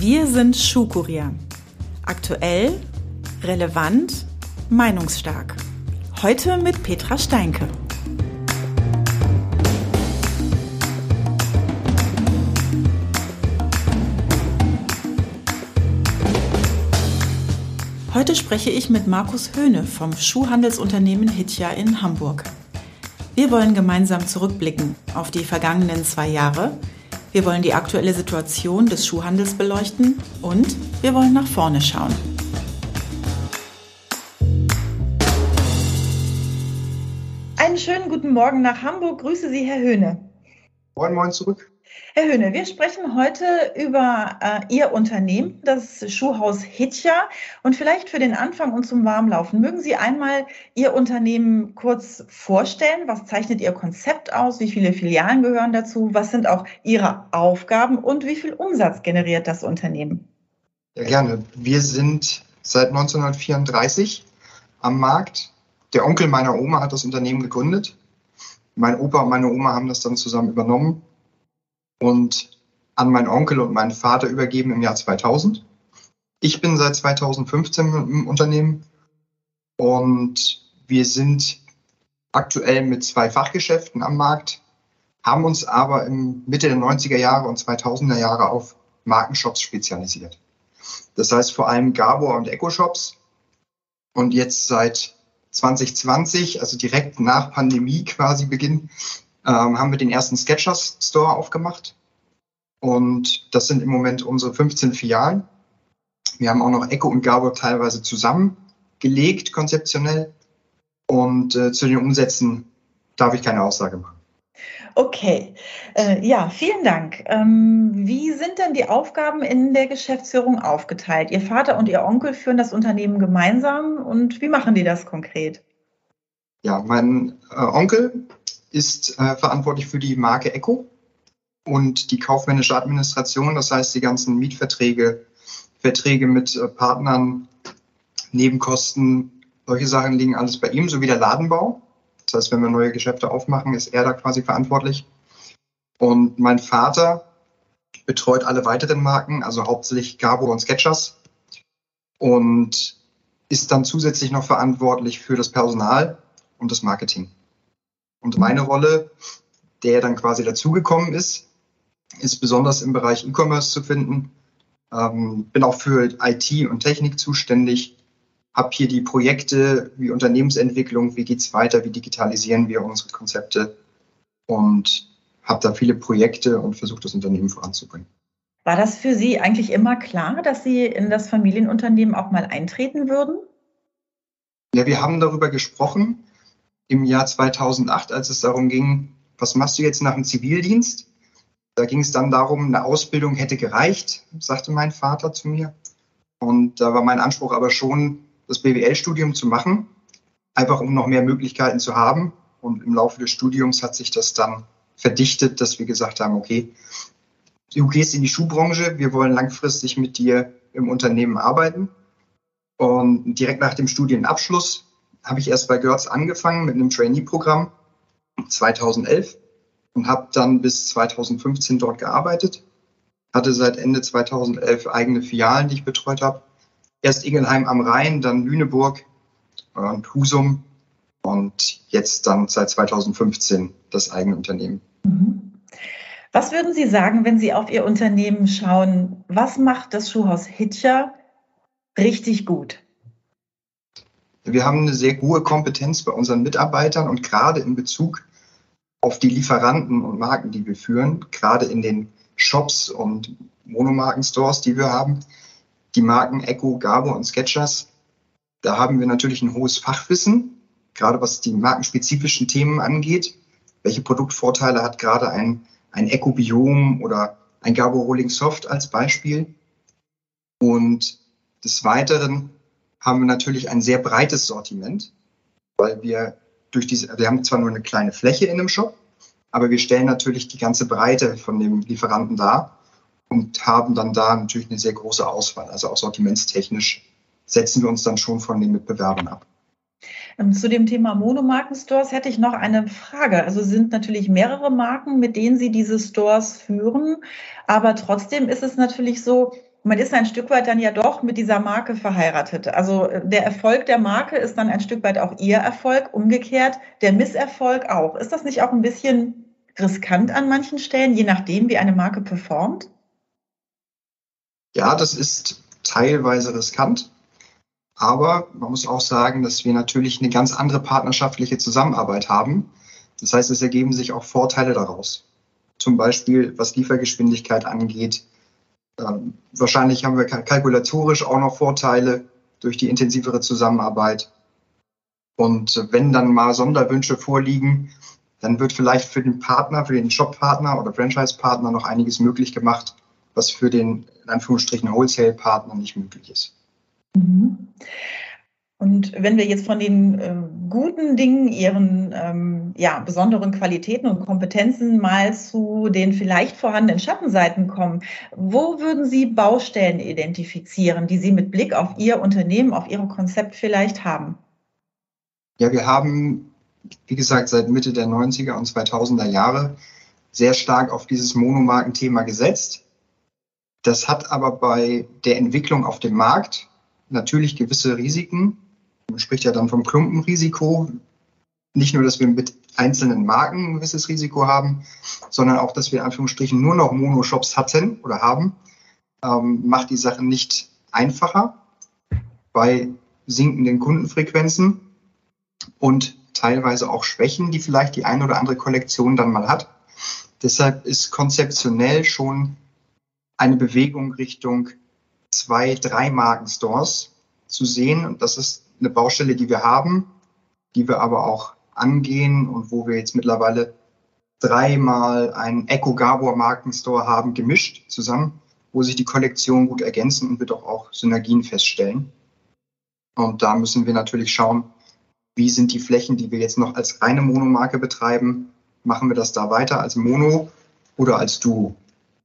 Wir sind Schuhkurier. Aktuell, relevant, meinungsstark. Heute mit Petra Steinke. Heute spreche ich mit Markus Höhne vom Schuhhandelsunternehmen Hitja in Hamburg. Wir wollen gemeinsam zurückblicken auf die vergangenen 2 Jahre. Wir wollen die aktuelle Situation des Schuhhandels beleuchten und wir wollen nach vorne schauen. Einen schönen guten Morgen nach Hamburg. Grüße Sie, Herr Höhne. Moin, moin zurück. Herr Höhne, wir sprechen heute über Ihr Unternehmen, das Schuhhaus Hitja. Und vielleicht für den Anfang und zum Warmlaufen, mögen Sie einmal Ihr Unternehmen kurz vorstellen? Was zeichnet Ihr Konzept aus? Wie viele Filialen gehören dazu? Was sind auch Ihre Aufgaben und wie viel Umsatz generiert das Unternehmen? Ja, gerne. Wir sind seit 1934 am Markt. Der Onkel meiner Oma hat das Unternehmen gegründet. Mein Opa und meine Oma haben das dann zusammen übernommen und an meinen Onkel und meinen Vater übergeben im Jahr 2000. Ich bin seit 2015 im Unternehmen und wir sind aktuell mit 2 Fachgeschäften am Markt, haben uns aber im Mitte der 90er Jahre und 2000er Jahre auf Markenshops spezialisiert. Das heißt vor allem Gabor und Eco-Shops. Und jetzt seit 2020, also direkt nach Pandemie quasi Beginn, haben wir den ersten Skechers Store aufgemacht. Und das sind im Moment unsere 15 Filialen. Wir haben auch noch Eco und Gabor teilweise zusammengelegt, konzeptionell. Und zu den Umsätzen darf ich keine Aussage machen. Okay, ja, vielen Dank. Wie sind denn die Aufgaben in der Geschäftsführung aufgeteilt? Ihr Vater und Ihr Onkel führen das Unternehmen gemeinsam und wie machen die das konkret? Ja, mein Onkel ist verantwortlich für die Marke Eco und die kaufmännische Administration, das heißt die ganzen Mietverträge, Verträge mit Partnern, Nebenkosten, solche Sachen liegen alles bei ihm, sowie der Ladenbau. Das heißt, wenn wir neue Geschäfte aufmachen, ist er da quasi verantwortlich. Und mein Vater betreut alle weiteren Marken, also hauptsächlich Gabor und Skechers und ist dann zusätzlich noch verantwortlich für das Personal und das Marketing. Und meine Rolle, der dann quasi dazugekommen ist besonders im Bereich E-Commerce zu finden. Bin auch für IT und Technik zuständig, habe hier die Projekte wie Unternehmensentwicklung, wie geht's weiter, wie digitalisieren wir unsere Konzepte und habe da viele Projekte und versuche das Unternehmen voranzubringen. War das für Sie eigentlich immer klar, dass Sie in das Familienunternehmen auch mal eintreten würden? Ja, wir haben darüber gesprochen im Jahr 2008, als es darum ging, was machst du jetzt nach dem Zivildienst? Da ging es dann darum, eine Ausbildung hätte gereicht, sagte mein Vater zu mir. Und da war mein Anspruch aber schon, das BWL-Studium zu machen, einfach um noch mehr Möglichkeiten zu haben. Und im Laufe des Studiums hat sich das dann verdichtet, dass wir gesagt haben, okay, du gehst in die Schuhbranche, wir wollen langfristig mit dir im Unternehmen arbeiten. Und direkt nach dem Studienabschluss habe ich erst bei Görz angefangen mit einem Trainee-Programm 2011 und habe dann bis 2015 dort gearbeitet. Hatte seit Ende 2011 eigene Filialen, die ich betreut habe. Erst Ingelheim am Rhein, dann Lüneburg und Husum und jetzt dann seit 2015 das eigene Unternehmen. Was würden Sie sagen, wenn Sie auf Ihr Unternehmen schauen? Was macht das Schuhhaus Hitja richtig gut? Wir haben eine sehr hohe Kompetenz bei unseren Mitarbeitern und gerade in Bezug auf die Lieferanten und Marken, die wir führen, gerade in den Shops und Monomarken-Stores, die wir haben, die Marken Eco, Gabor und Skechers, da haben wir natürlich ein hohes Fachwissen, gerade was die markenspezifischen Themen angeht. Welche Produktvorteile hat gerade ein Eco-Biom oder ein Gabor Rolling Soft als Beispiel? Und des Weiteren haben wir natürlich ein sehr breites Sortiment, weil wir haben zwar nur eine kleine Fläche in einem Shop, aber wir stellen natürlich die ganze Breite von dem Lieferanten dar und haben dann da natürlich eine sehr große Auswahl. Also auch sortimentstechnisch setzen wir uns dann schon von den Mitbewerbern ab. Zu dem Thema Monomarken-Stores hätte ich noch eine Frage. Also es sind natürlich mehrere Marken, mit denen Sie diese Stores führen, aber trotzdem ist es natürlich so, Man ist ein Stück weit dann ja doch mit dieser Marke verheiratet. Also der Erfolg der Marke ist dann ein Stück weit auch Ihr Erfolg, umgekehrt der Misserfolg auch. Ist das nicht auch ein bisschen riskant an manchen Stellen, je nachdem, wie eine Marke performt? Ja, das ist teilweise riskant, aber man muss auch sagen, dass wir natürlich eine ganz andere partnerschaftliche Zusammenarbeit haben. Das heißt, es ergeben sich auch Vorteile daraus. Zum Beispiel, was Liefergeschwindigkeit angeht. Wahrscheinlich haben wir kalkulatorisch auch noch Vorteile durch die intensivere Zusammenarbeit. Und wenn dann mal Sonderwünsche vorliegen, dann wird vielleicht für den Partner, für den Shop-Partner oder Franchise-Partner noch einiges möglich gemacht, was für den, in Anführungsstrichen, Wholesale-Partner nicht möglich ist. Mhm. Und wenn wir jetzt von den guten Dingen, Ihren besonderen Qualitäten und Kompetenzen mal zu den vielleicht vorhandenen Schattenseiten kommen, wo würden Sie Baustellen identifizieren, die Sie mit Blick auf Ihr Unternehmen, auf Ihr Konzept vielleicht haben? Ja, wir haben, wie gesagt, seit Mitte der 90er und 2000er Jahre sehr stark auf dieses Monomarkenthema gesetzt. Das hat aber bei der Entwicklung auf dem Markt natürlich gewisse Risiken. Man spricht ja dann vom Klumpenrisiko. Nicht nur, dass wir mit einzelnen Marken ein gewisses Risiko haben, sondern auch, dass wir in Anführungsstrichen nur noch Monoshops hatten oder haben, macht die Sache nicht einfacher bei sinkenden Kundenfrequenzen und teilweise auch Schwächen, die vielleicht die eine oder andere Kollektion dann mal hat. Deshalb ist konzeptionell schon eine Bewegung Richtung 2, 3 Markenstores zu sehen. Und das ist eine Baustelle, die wir haben, die wir aber auch angehen und wo wir jetzt mittlerweile 3-mal einen Echo Gabor Markenstore haben, gemischt zusammen, wo sich die Kollektionen gut ergänzen und wir doch auch Synergien feststellen. Und da müssen wir natürlich schauen, wie sind die Flächen, die wir jetzt noch als reine Monomarke betreiben? Machen wir das da weiter als Mono oder als Duo?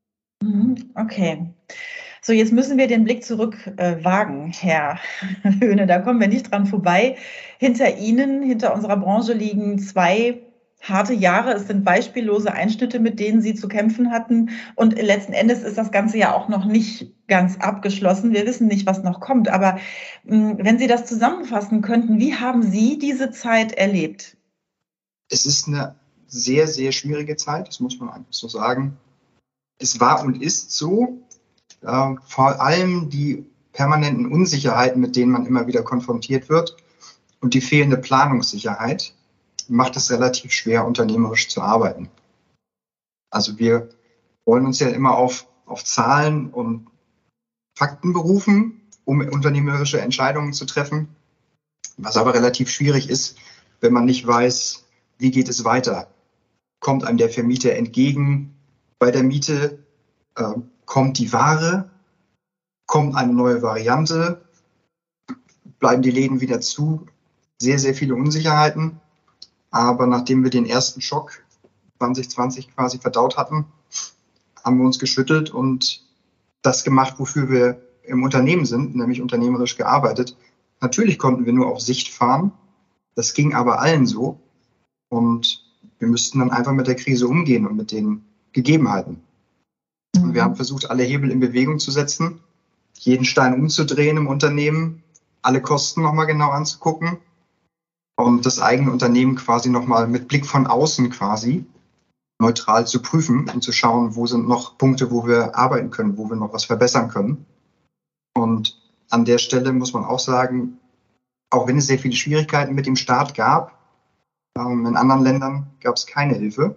Okay. So, jetzt müssen wir den Blick zurück wagen, Herr Höhne. Da kommen wir nicht dran vorbei. Hinter Ihnen, hinter unserer Branche liegen 2 harte Jahre. Es sind beispiellose Einschnitte, mit denen Sie zu kämpfen hatten. Und letzten Endes ist das Ganze ja auch noch nicht ganz abgeschlossen. Wir wissen nicht, was noch kommt. Aber wenn Sie das zusammenfassen könnten, wie haben Sie diese Zeit erlebt? Es ist eine sehr, sehr schwierige Zeit, das muss man einfach so sagen. Es war und ist so, vor allem die permanenten Unsicherheiten, mit denen man immer wieder konfrontiert wird und die fehlende Planungssicherheit macht es relativ schwer, unternehmerisch zu arbeiten. Also wir wollen uns ja immer auf Zahlen und Fakten berufen, um unternehmerische Entscheidungen zu treffen, was aber relativ schwierig ist, wenn man nicht weiß, wie geht es weiter. Kommt einem der Vermieter entgegen bei der Miete? Kommt die Ware? Kommt eine neue Variante? Bleiben die Läden wieder zu? Sehr, sehr viele Unsicherheiten. Aber nachdem wir den ersten Schock 2020 quasi verdaut hatten, haben wir uns geschüttelt und das gemacht, wofür wir im Unternehmen sind, nämlich unternehmerisch gearbeitet. Natürlich konnten wir nur auf Sicht fahren. Das ging aber allen so. Und wir müssten dann einfach mit der Krise umgehen und mit den Gegebenheiten. Und wir haben versucht, alle Hebel in Bewegung zu setzen, jeden Stein umzudrehen im Unternehmen, alle Kosten nochmal genau anzugucken und das eigene Unternehmen quasi nochmal mit Blick von außen quasi neutral zu prüfen und zu schauen, wo sind noch Punkte, wo wir arbeiten können, wo wir noch was verbessern können. Und an der Stelle muss man auch sagen, auch wenn es sehr viele Schwierigkeiten mit dem Start gab, in anderen Ländern gab es keine Hilfe.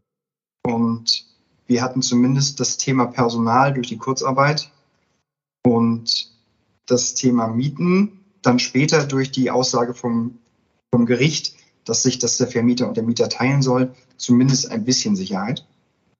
Und wir hatten zumindest das Thema Personal durch die Kurzarbeit und das Thema Mieten dann später durch die Aussage vom Gericht, dass sich das der Vermieter und der Mieter teilen soll, zumindest ein bisschen Sicherheit.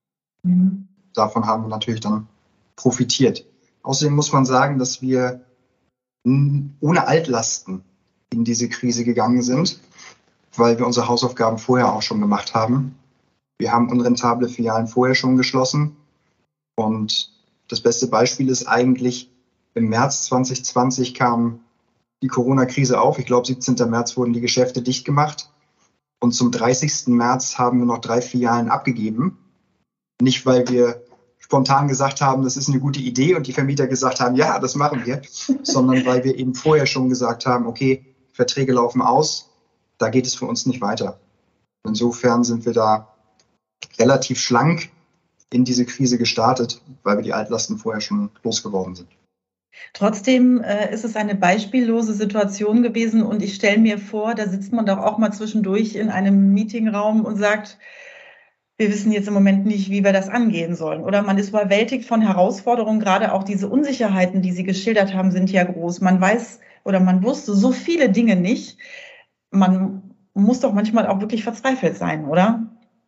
Davon haben wir natürlich dann profitiert. Außerdem muss man sagen, dass wir ohne Altlasten in diese Krise gegangen sind, weil wir unsere Hausaufgaben vorher auch schon gemacht haben. Wir haben unrentable Filialen vorher schon geschlossen. Und das beste Beispiel ist eigentlich, im März 2020 kam die Corona-Krise auf. Ich glaube, 17. März wurden die Geschäfte dicht gemacht. Und zum 30. März haben wir noch 3 Filialen abgegeben. Nicht, weil wir spontan gesagt haben, das ist eine gute Idee und die Vermieter gesagt haben, ja, das machen wir, sondern weil wir eben vorher schon gesagt haben, okay, Verträge laufen aus, da geht es für uns nicht weiter. Insofern sind wir da relativ schlank in diese Krise gestartet, weil wir die Altlasten vorher schon losgeworden sind. Trotzdem ist es eine beispiellose Situation gewesen und ich stelle mir vor, da sitzt man doch auch mal zwischendurch in einem Meetingraum und sagt, wir wissen jetzt im Moment nicht, wie wir das angehen sollen. Oder man ist überwältigt von Herausforderungen, gerade auch diese Unsicherheiten, die Sie geschildert haben, sind ja groß. Man weiß oder man wusste so viele Dinge nicht. Man muss doch manchmal auch wirklich verzweifelt sein, oder?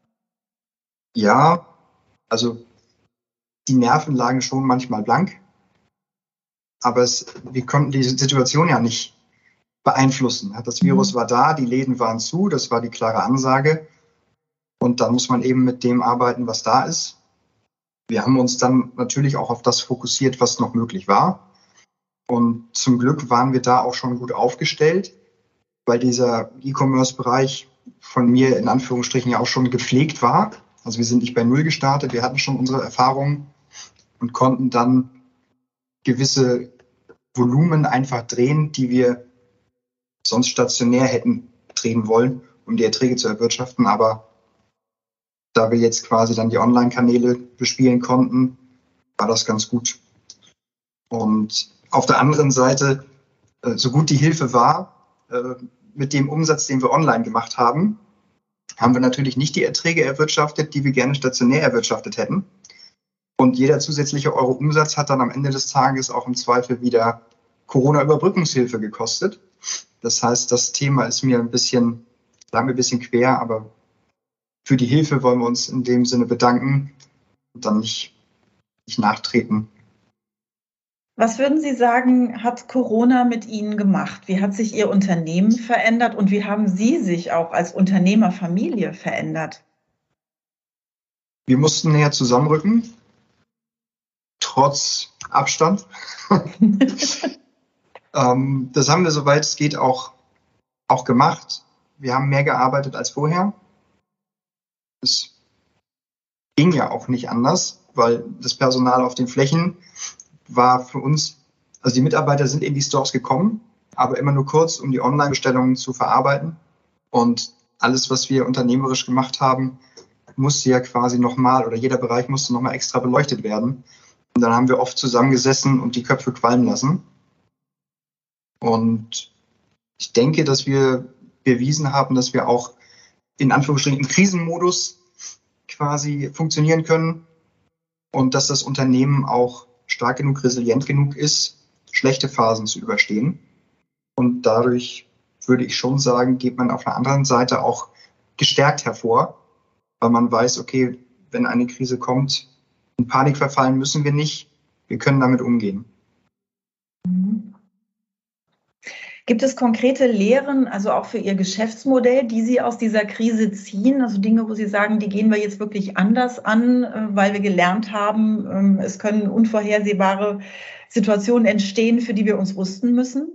Ja, also die Nerven lagen schon manchmal blank, aber wir konnten die Situation ja nicht beeinflussen. Das Virus war da, die Läden waren zu, das war die klare Ansage. Und dann muss man eben mit dem arbeiten, was da ist. Wir haben uns dann natürlich auch auf das fokussiert, was noch möglich war. Und zum Glück waren wir da auch schon gut aufgestellt, weil dieser E-Commerce-Bereich von mir in Anführungsstrichen ja auch schon gepflegt war. Also wir sind nicht bei Null gestartet, wir hatten schon unsere Erfahrungen und konnten dann gewisse Volumen einfach drehen, die wir sonst stationär hätten drehen wollen, um die Erträge zu erwirtschaften. Aber da wir jetzt quasi dann die Online-Kanäle bespielen konnten, war das ganz gut. Und auf der anderen Seite, so gut die Hilfe war, mit dem Umsatz, den wir online gemacht haben, haben wir natürlich nicht die Erträge erwirtschaftet, die wir gerne stationär erwirtschaftet hätten. Und jeder zusätzliche Euro Umsatz hat dann am Ende des Tages auch im Zweifel wieder Corona-Überbrückungshilfe gekostet. Das heißt, das Thema ist mir ein bisschen quer, aber für die Hilfe wollen wir uns in dem Sinne bedanken und dann nicht nachtreten. Was würden Sie sagen, hat Corona mit Ihnen gemacht? Wie hat sich Ihr Unternehmen verändert und wie haben Sie sich auch als Unternehmerfamilie verändert? Wir mussten näher zusammenrücken, trotz Abstand. Das haben wir, soweit es geht, auch gemacht. Wir haben mehr gearbeitet als vorher. Es ging ja auch nicht anders, weil das Personal auf den Flächen war für uns, also die Mitarbeiter sind in die Stores gekommen, aber immer nur kurz, um die Online-Bestellungen zu verarbeiten. Und alles, was wir unternehmerisch gemacht haben, musste ja quasi nochmal, oder jeder Bereich musste nochmal extra beleuchtet werden. Und dann haben wir oft zusammengesessen und die Köpfe qualmen lassen. Und ich denke, dass wir bewiesen haben, dass wir auch in Anführungsstrichen im Krisenmodus quasi funktionieren können und dass das Unternehmen auch stark genug, resilient genug ist, schlechte Phasen zu überstehen. Und dadurch würde ich schon sagen, geht man auf der anderen Seite auch gestärkt hervor, weil man weiß, okay, wenn eine Krise kommt, in Panik verfallen müssen wir nicht, wir können damit umgehen. Gibt es konkrete Lehren, also auch für Ihr Geschäftsmodell, die Sie aus dieser Krise ziehen? Also Dinge, wo Sie sagen, die gehen wir jetzt wirklich anders an, weil wir gelernt haben, es können unvorhersehbare Situationen entstehen, für die wir uns rüsten müssen?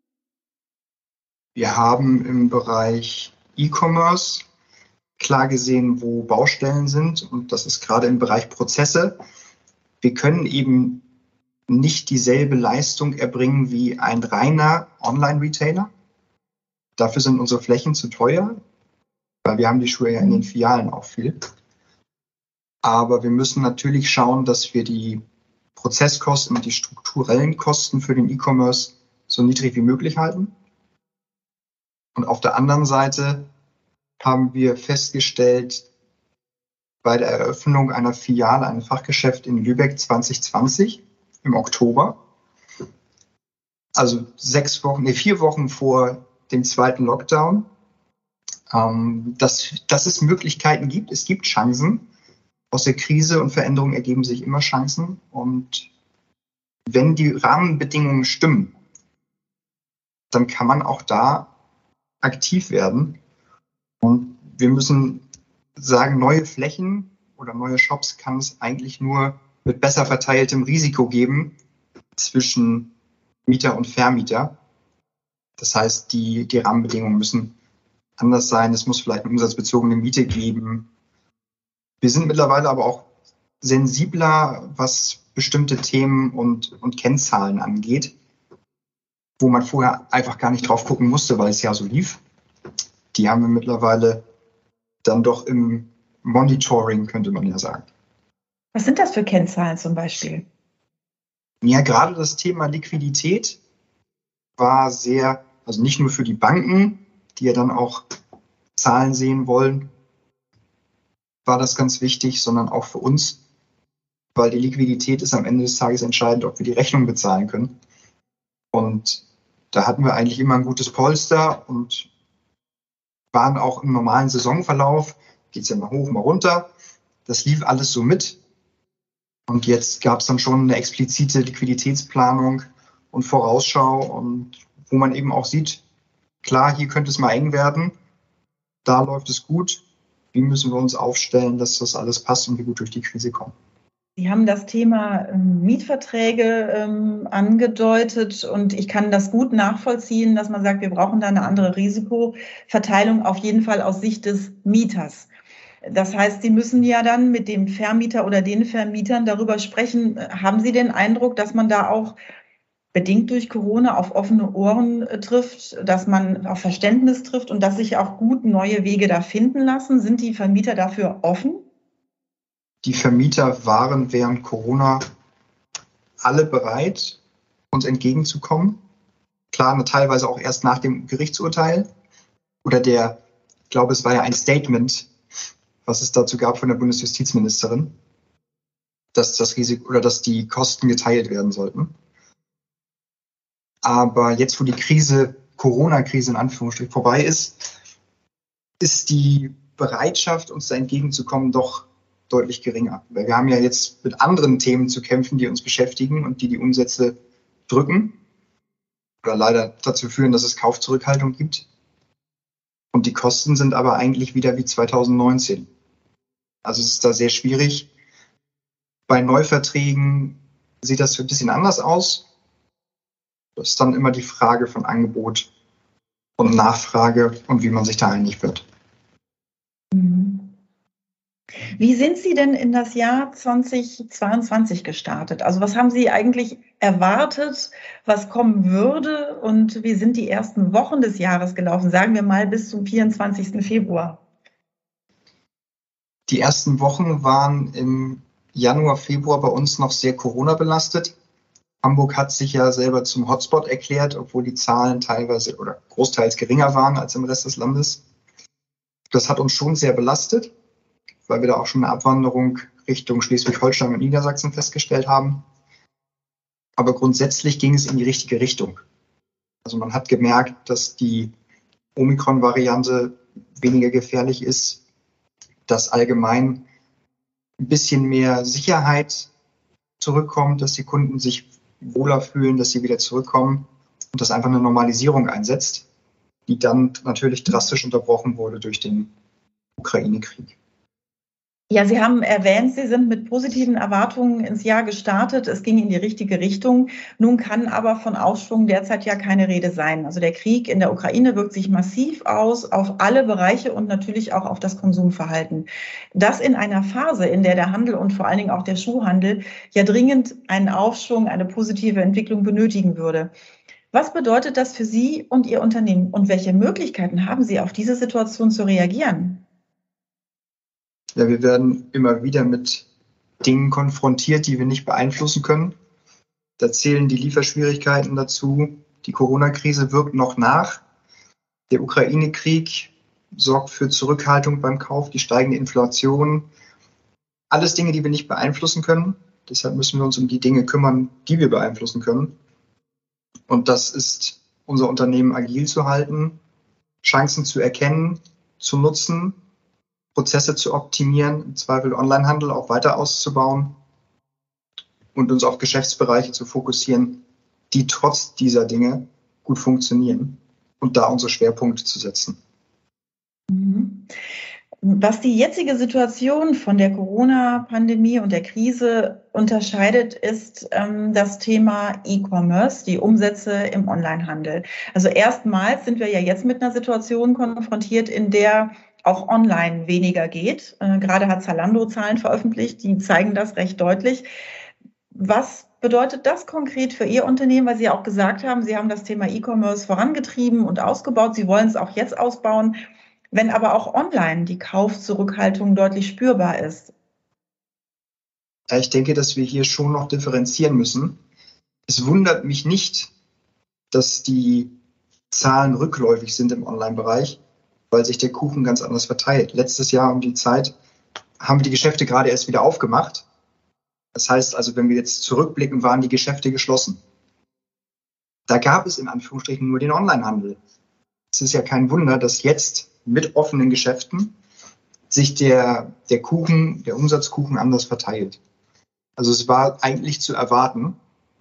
Wir haben im Bereich E-Commerce klar gesehen, wo Baustellen sind. Und das ist gerade im Bereich Prozesse. Wir können eben nicht dieselbe Leistung erbringen wie ein reiner Online-Retailer. Dafür sind unsere Flächen zu teuer, weil wir haben die Schuhe ja in den Filialen auch viel. Aber wir müssen natürlich schauen, dass wir die Prozesskosten und die strukturellen Kosten für den E-Commerce so niedrig wie möglich halten. Und auf der anderen Seite haben wir festgestellt, bei der Eröffnung einer Filiale, einem Fachgeschäft in Lübeck 2020 im Oktober, also 4 Wochen vor dem zweiten Lockdown, dass es Möglichkeiten gibt. Es gibt Chancen. Aus der Krise und Veränderung ergeben sich immer Chancen. Und wenn die Rahmenbedingungen stimmen, dann kann man auch da aktiv werden. Und wir müssen sagen, neue Flächen oder neue Shops kann es eigentlich nur mit besser verteiltem Risiko geben zwischen Mieter und Vermieter. Das heißt, die Rahmenbedingungen müssen anders sein. Es muss vielleicht eine umsatzbezogene Miete geben. Wir sind mittlerweile aber auch sensibler, was bestimmte Themen und Kennzahlen angeht, wo man vorher einfach gar nicht drauf gucken musste, weil es ja so lief. Die haben wir mittlerweile dann doch im Monitoring, könnte man ja sagen. Was sind das für Kennzahlen zum Beispiel? Ja, gerade das Thema Liquidität war sehr, also nicht nur für die Banken, die ja dann auch Zahlen sehen wollen, war das ganz wichtig, sondern auch für uns, weil die Liquidität ist am Ende des Tages entscheidend, ob wir die Rechnung bezahlen können. Und da hatten wir eigentlich immer ein gutes Polster und waren auch im normalen Saisonverlauf, geht es ja mal hoch, mal runter. Das lief alles so mit. Und jetzt gab es dann schon eine explizite Liquiditätsplanung und Vorausschau, und wo man eben auch sieht, klar, hier könnte es mal eng werden, da läuft es gut. Wie müssen wir uns aufstellen, dass das alles passt und wir gut durch die Krise kommen? Sie haben das Thema Mietverträge angedeutet, und ich kann das gut nachvollziehen, dass man sagt, wir brauchen da eine andere Risikoverteilung, auf jeden Fall aus Sicht des Mieters. Das heißt, Sie müssen ja dann mit dem Vermieter oder den Vermietern darüber sprechen. Haben Sie den Eindruck, dass man da auch bedingt durch Corona auf offene Ohren trifft, dass man auf Verständnis trifft und dass sich auch gut neue Wege da finden lassen? Sind die Vermieter dafür offen? Die Vermieter waren während Corona alle bereit, uns entgegenzukommen. Klar, teilweise auch erst nach dem Gerichtsurteil. Oder ich glaube, es war ja ein Statement, was es dazu gab von der Bundesjustizministerin, dass das Risiko oder dass die Kosten geteilt werden sollten. Aber jetzt, wo die Corona-Krise in Anführungsstrichen vorbei ist, ist die Bereitschaft, uns da entgegenzukommen, doch deutlich geringer. Weil wir haben ja jetzt mit anderen Themen zu kämpfen, die uns beschäftigen und die Umsätze drücken oder leider dazu führen, dass es Kaufzurückhaltung gibt. Und die Kosten sind aber eigentlich wieder wie 2019. Also es ist da sehr schwierig. Bei Neuverträgen sieht das ein bisschen anders aus. Das ist dann immer die Frage von Angebot und Nachfrage und wie man sich da einig wird. Wie sind Sie denn in das Jahr 2022 gestartet? Also was haben Sie eigentlich erwartet, was kommen würde, und wie sind die ersten Wochen des Jahres gelaufen? Sagen wir mal bis zum 24. Februar. Die ersten Wochen waren im Januar, Februar bei uns noch sehr Corona belastet. Hamburg hat sich ja selber zum Hotspot erklärt, obwohl die Zahlen teilweise oder großteils geringer waren als im Rest des Landes. Das hat uns schon sehr belastet, weil wir da auch schon eine Abwanderung Richtung Schleswig-Holstein und Niedersachsen festgestellt haben. Aber grundsätzlich ging es in die richtige Richtung. Also man hat gemerkt, dass die Omikron-Variante weniger gefährlich ist, dass allgemein ein bisschen mehr Sicherheit zurückkommt, dass die Kunden sich wohler fühlen, dass sie wieder zurückkommen und dass einfach eine Normalisierung einsetzt, die dann natürlich drastisch unterbrochen wurde durch den Ukraine-Krieg. Ja, Sie haben erwähnt, Sie sind mit positiven Erwartungen ins Jahr gestartet. Es ging in die richtige Richtung. Nun kann aber von Aufschwung derzeit ja keine Rede sein. Also der Krieg in der Ukraine wirkt sich massiv aus auf alle Bereiche und natürlich auch auf das Konsumverhalten. Das in einer Phase, in der der Handel und vor allen Dingen auch der Schuhhandel ja dringend einen Aufschwung, eine positive Entwicklung benötigen würde. Was bedeutet das für Sie und Ihr Unternehmen, und welche Möglichkeiten haben Sie, auf diese Situation zu reagieren? Ja, wir werden immer wieder mit Dingen konfrontiert, die wir nicht beeinflussen können. Da zählen die Lieferschwierigkeiten dazu. Die Corona-Krise wirkt noch nach. Der Ukraine-Krieg sorgt für Zurückhaltung beim Kauf, die steigende Inflation. Alles Dinge, die wir nicht beeinflussen können. Deshalb müssen wir uns um die Dinge kümmern, die wir beeinflussen können. Und das ist, unser Unternehmen agil zu halten, Chancen zu erkennen, zu nutzen, Prozesse zu optimieren, im Zweifel Onlinehandel auch weiter auszubauen und uns auf Geschäftsbereiche zu fokussieren, die trotz dieser Dinge gut funktionieren und da unsere Schwerpunkte zu setzen. Was die jetzige Situation von der Corona-Pandemie und der Krise unterscheidet, ist das Thema E-Commerce, die Umsätze im Onlinehandel. Also erstmals sind wir ja jetzt mit einer Situation konfrontiert, in der auch online weniger geht. Gerade hat Zalando Zahlen veröffentlicht, die zeigen das recht deutlich. Was bedeutet das konkret für Ihr Unternehmen? Weil Sie ja auch gesagt haben, Sie haben das Thema E-Commerce vorangetrieben und ausgebaut. Sie wollen es auch jetzt ausbauen. Wenn aber auch online die Kaufzurückhaltung deutlich spürbar ist. Ja, ich denke, dass wir hier schon noch differenzieren müssen. Es wundert mich nicht, dass die Zahlen rückläufig sind im Online-Bereich, weil sich der Kuchen ganz anders verteilt. Letztes Jahr um die Zeit haben wir die Geschäfte gerade erst wieder aufgemacht. Das heißt also, wenn wir jetzt zurückblicken, waren die Geschäfte geschlossen. Da gab es in Anführungsstrichen nur den Onlinehandel. Es ist ja kein Wunder, dass jetzt mit offenen Geschäften sich der Kuchen, der Umsatzkuchen anders verteilt. Also es war eigentlich zu erwarten.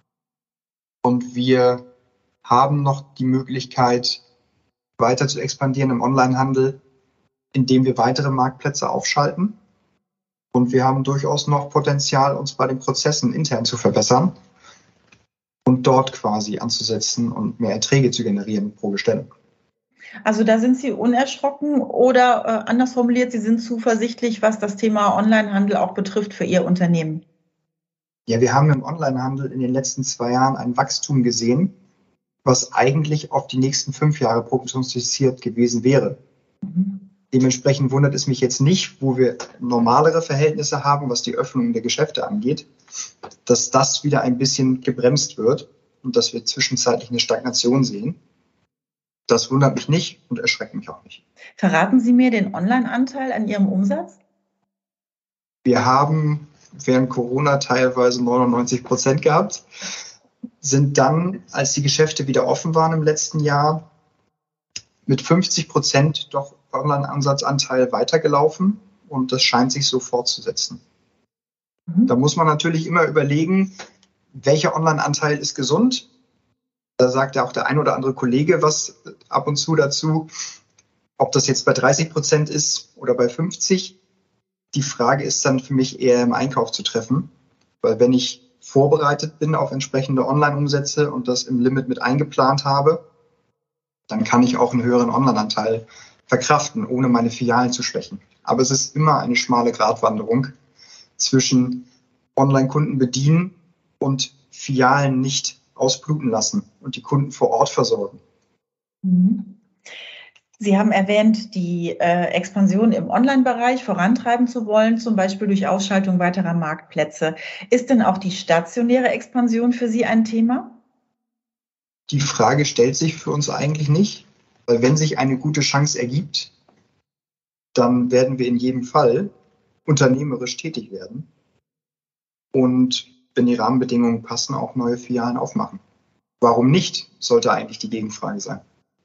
Und wir haben noch die Möglichkeit, weiter zu expandieren im Onlinehandel, indem wir weitere Marktplätze aufschalten. Und wir haben durchaus noch Potenzial, uns bei den Prozessen intern zu verbessern und dort quasi anzusetzen und mehr Erträge zu generieren pro Bestellung. Also da sind Sie unerschrocken oder anders formuliert, Sie sind zuversichtlich, was das Thema Onlinehandel auch betrifft für Ihr Unternehmen? Ja, wir haben im Onlinehandel in den letzten 2 Jahren ein Wachstum gesehen, was eigentlich auf die nächsten 5 Jahre prognostiziert gewesen wäre. Dementsprechend wundert es mich jetzt nicht, wo wir normalere Verhältnisse haben, was die Öffnung der Geschäfte angeht, dass das wieder ein bisschen gebremst wird und dass wir zwischenzeitlich eine Stagnation sehen. Das wundert mich nicht und erschreckt mich auch nicht. Verraten Sie mir den Online-Anteil an Ihrem Umsatz? Wir haben während Corona teilweise 99% gehabt, sind dann, als die Geschäfte wieder offen waren im letzten Jahr, mit 50% doch Online-Ansatzanteil weitergelaufen und das scheint sich so fortzusetzen. Da muss man natürlich immer überlegen, welcher Online-Anteil ist gesund. Da sagt ja auch der ein oder andere Kollege was ab und zu dazu, ob das jetzt bei 30% ist oder bei 50%. Die Frage ist dann für mich eher im Einkauf zu treffen, weil wenn ich vorbereitet bin auf entsprechende Online-Umsätze und das im Limit mit eingeplant habe, dann kann ich auch einen höheren Online-Anteil verkraften, ohne meine Filialen zu schwächen. Aber es ist immer eine schmale Gratwanderung zwischen Online-Kunden bedienen und Filialen nicht ausbluten lassen und die Kunden vor Ort versorgen. Sie haben erwähnt, die Expansion im Online-Bereich vorantreiben zu wollen, zum Beispiel durch Ausschaltung weiterer Marktplätze. Ist denn auch die stationäre Expansion für Sie ein Thema? Die Frage stellt sich für uns eigentlich nicht, weil wenn sich eine gute Chance ergibt, dann werden wir in jedem Fall unternehmerisch tätig werden und wenn die Rahmenbedingungen passen, auch neue Filialen aufmachen. Warum nicht, sollte eigentlich die Gegenfrage sein.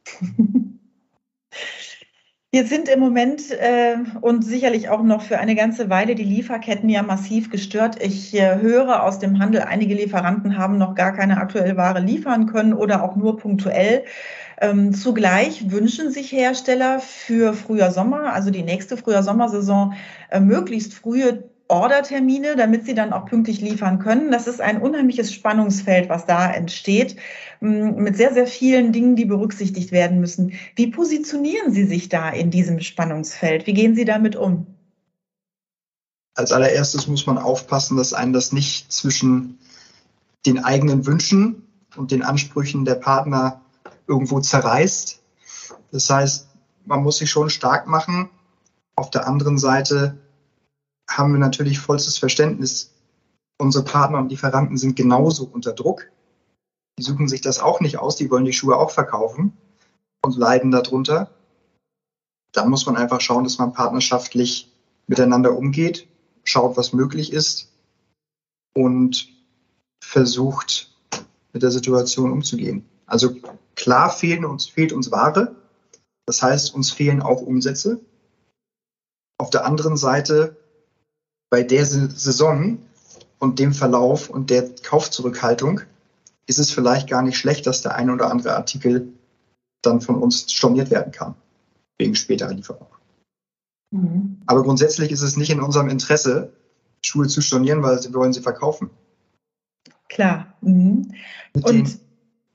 Jetzt sind im Moment und sicherlich auch noch für eine ganze Weile die Lieferketten ja massiv gestört. Ich höre aus dem Handel, einige Lieferanten haben noch gar keine aktuelle Ware liefern können oder auch nur punktuell. Zugleich wünschen sich Hersteller für Frühjahr Sommer, also die nächste Frühjahr-Sommersaison, möglichst frühe Ordertermine, damit sie dann auch pünktlich liefern können. Das ist ein unheimliches Spannungsfeld, was da entsteht, mit sehr, sehr vielen Dingen, die berücksichtigt werden müssen. Wie positionieren Sie sich da in diesem Spannungsfeld? Wie gehen Sie damit um? Als allererstes muss man aufpassen, dass einen das nicht zwischen den eigenen Wünschen und den Ansprüchen der Partner irgendwo zerreißt. Das heißt, man muss sich schon stark machen. Auf der anderen Seite haben wir natürlich vollstes Verständnis. Unsere Partner und Lieferanten sind genauso unter Druck. Die suchen sich das auch nicht aus, die wollen die Schuhe auch verkaufen und leiden darunter. Da muss man einfach schauen, dass man partnerschaftlich miteinander umgeht, schaut, was möglich ist und versucht, mit der Situation umzugehen. Also klar fehlt uns Ware, das heißt, uns fehlen auch Umsätze. Auf der anderen Seite, bei der Saison und dem Verlauf und der Kaufzurückhaltung ist es vielleicht gar nicht schlecht, dass der eine oder andere Artikel dann von uns storniert werden kann, wegen späterer Lieferung. Aber grundsätzlich ist es nicht in unserem Interesse, Schuhe zu stornieren, weil wir wollen sie verkaufen. Klar. Mit den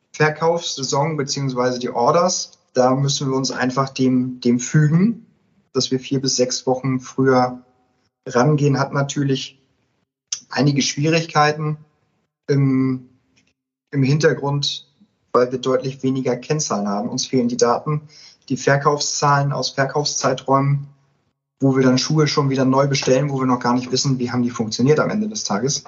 Verkaufssaison bzw. die Orders, da müssen wir uns einfach dem fügen dass wir 4 bis 6 Wochen früher rangehen, hat natürlich einige Schwierigkeiten im Hintergrund, weil wir deutlich weniger Kennzahlen haben. Uns fehlen die Daten, die Verkaufszahlen aus Verkaufszeiträumen, wo wir dann Schuhe schon wieder neu bestellen, wo wir noch gar nicht wissen, wie haben die funktioniert am Ende des Tages.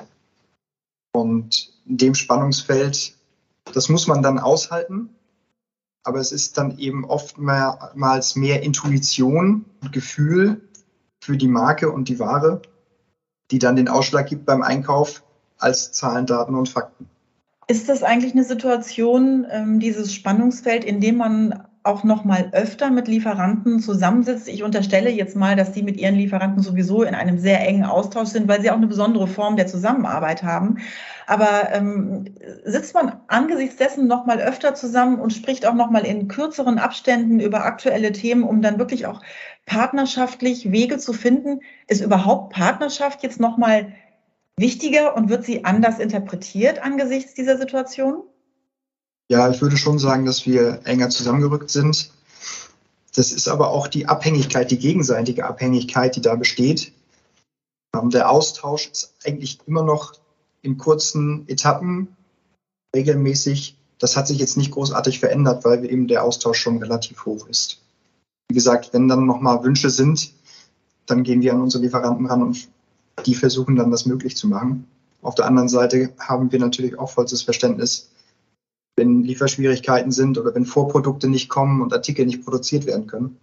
Und in dem Spannungsfeld, das muss man dann aushalten, aber es ist dann eben oftmals mehr Intuition und Gefühl für die Marke und die Ware, die dann den Ausschlag gibt beim Einkauf als Zahlen, Daten und Fakten. Ist das eigentlich eine Situation, dieses Spannungsfeld, in dem man auch noch mal öfter mit Lieferanten zusammensitzt? Ich unterstelle jetzt mal, dass Sie mit Ihren Lieferanten sowieso in einem sehr engen Austausch sind, weil Sie auch eine besondere Form der Zusammenarbeit haben. Aber sitzt man angesichts dessen noch mal öfter zusammen und spricht auch noch mal in kürzeren Abständen über aktuelle Themen, um dann wirklich auch partnerschaftlich Wege zu finden? Ist überhaupt Partnerschaft jetzt noch mal wichtiger und wird sie anders interpretiert angesichts dieser Situation? Ja, ich würde schon sagen, dass wir enger zusammengerückt sind. Das ist aber auch die Abhängigkeit, die gegenseitige Abhängigkeit, die da besteht. Der Austausch ist eigentlich immer noch in kurzen Etappen regelmäßig. Das hat sich jetzt nicht großartig verändert, weil eben der Austausch schon relativ hoch ist. Wie gesagt, wenn dann nochmal Wünsche sind, dann gehen wir an unsere Lieferanten ran und die versuchen dann, das möglich zu machen. Auf der anderen Seite haben wir natürlich auch vollstes Verständnis, wenn Lieferschwierigkeiten sind oder wenn Vorprodukte nicht kommen und Artikel nicht produziert werden können.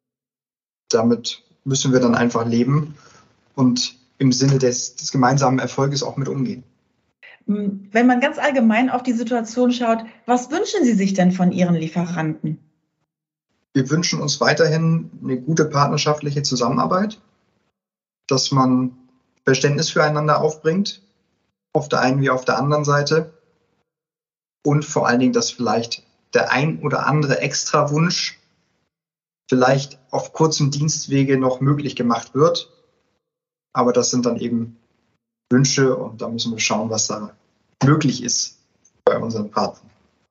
Damit müssen wir dann einfach leben und im Sinne des gemeinsamen Erfolges auch mit umgehen. Wenn man ganz allgemein auf die Situation schaut, was wünschen Sie sich denn von Ihren Lieferanten? Wir wünschen uns weiterhin eine gute partnerschaftliche Zusammenarbeit, dass man Verständnis füreinander aufbringt, auf der einen wie auf der anderen Seite. Und vor allen Dingen, dass vielleicht der ein oder andere Extrawunsch vielleicht auf kurzem Dienstwege noch möglich gemacht wird. Aber das sind dann eben Wünsche und da müssen wir schauen, was da möglich ist bei unseren Partnern.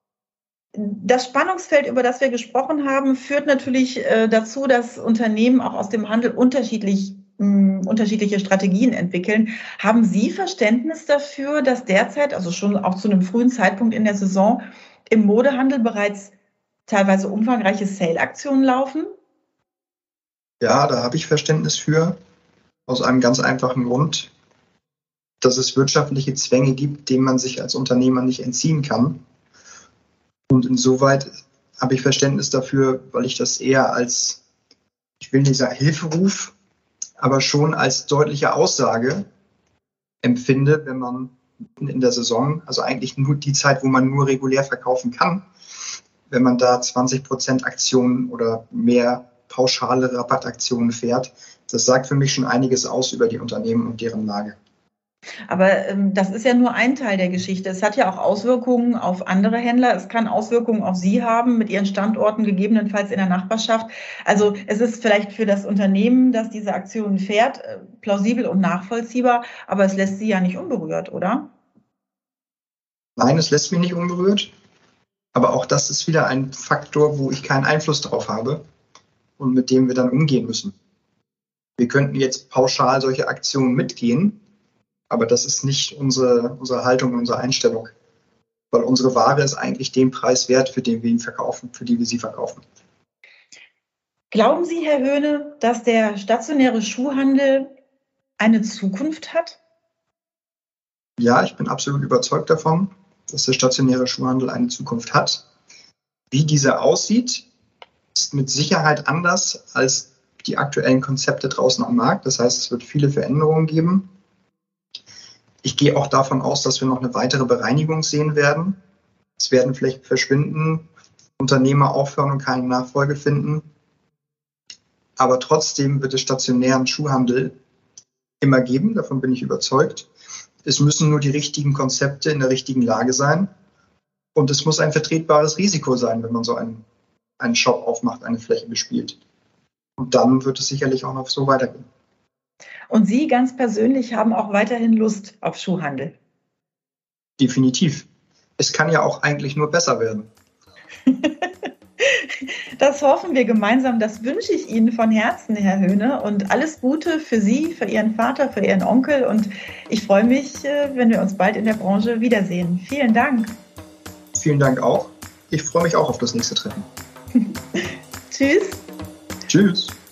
Das Spannungsfeld, über das wir gesprochen haben, führt natürlich dazu, dass Unternehmen auch aus dem Handel unterschiedliche Strategien entwickeln. Haben Sie Verständnis dafür, dass derzeit, also schon auch zu einem frühen Zeitpunkt in der Saison, im Modehandel bereits teilweise umfangreiche Sale-Aktionen laufen? Ja, da habe ich Verständnis für, aus einem ganz einfachen Grund, dass es wirtschaftliche Zwänge gibt, denen man sich als Unternehmer nicht entziehen kann. Und insoweit habe ich Verständnis dafür, weil ich das eher als, ich will nicht sagen Hilferuf, aber schon als deutliche Aussage empfinde, wenn man in der Saison, also eigentlich nur die Zeit, wo man nur regulär verkaufen kann, wenn man da 20% Aktionen oder mehr pauschale Rabattaktionen fährt, das sagt für mich schon einiges aus über die Unternehmen und deren Lage. Aber das ist ja nur ein Teil der Geschichte. Es hat ja auch Auswirkungen auf andere Händler. Es kann Auswirkungen auf Sie haben mit Ihren Standorten, gegebenenfalls in der Nachbarschaft. Also es ist vielleicht für das Unternehmen, das diese Aktionen fährt, plausibel und nachvollziehbar, aber es lässt Sie ja nicht unberührt, oder? Nein, es lässt mich nicht unberührt. Aber auch das ist wieder ein Faktor, wo ich keinen Einfluss drauf habe und mit dem wir dann umgehen müssen. Wir könnten jetzt pauschal solche Aktionen mitgehen, aber das ist nicht unsere Haltung, unsere Einstellung. Weil unsere Ware ist eigentlich den Preis wert, für den wir ihn verkaufen, für die wir sie verkaufen. Glauben Sie, Herr Höhne, dass der stationäre Schuhhandel eine Zukunft hat? Ja, ich bin absolut überzeugt davon, dass der stationäre Schuhhandel eine Zukunft hat. Wie dieser aussieht, ist mit Sicherheit anders als die aktuellen Konzepte draußen am Markt. Das heißt, es wird viele Veränderungen geben. Ich gehe auch davon aus, dass wir noch eine weitere Bereinigung sehen werden. Es werden vielleicht verschwinden, Unternehmer aufhören und keine Nachfolge finden. Aber trotzdem wird es stationären Schuhhandel immer geben, davon bin ich überzeugt. Es müssen nur die richtigen Konzepte in der richtigen Lage sein. Und es muss ein vertretbares Risiko sein, wenn man so einen Shop aufmacht, eine Fläche bespielt. Und dann wird es sicherlich auch noch so weitergehen. Und Sie ganz persönlich haben auch weiterhin Lust auf Schuhhandel? Definitiv. Es kann ja auch eigentlich nur besser werden. Das hoffen wir gemeinsam. Das wünsche ich Ihnen von Herzen, Herr Höhne. Und alles Gute für Sie, für Ihren Vater, für Ihren Onkel. Und ich freue mich, wenn wir uns bald in der Branche wiedersehen. Vielen Dank. Vielen Dank auch. Ich freue mich auch auf das nächste Treffen. Tschüss. Tschüss.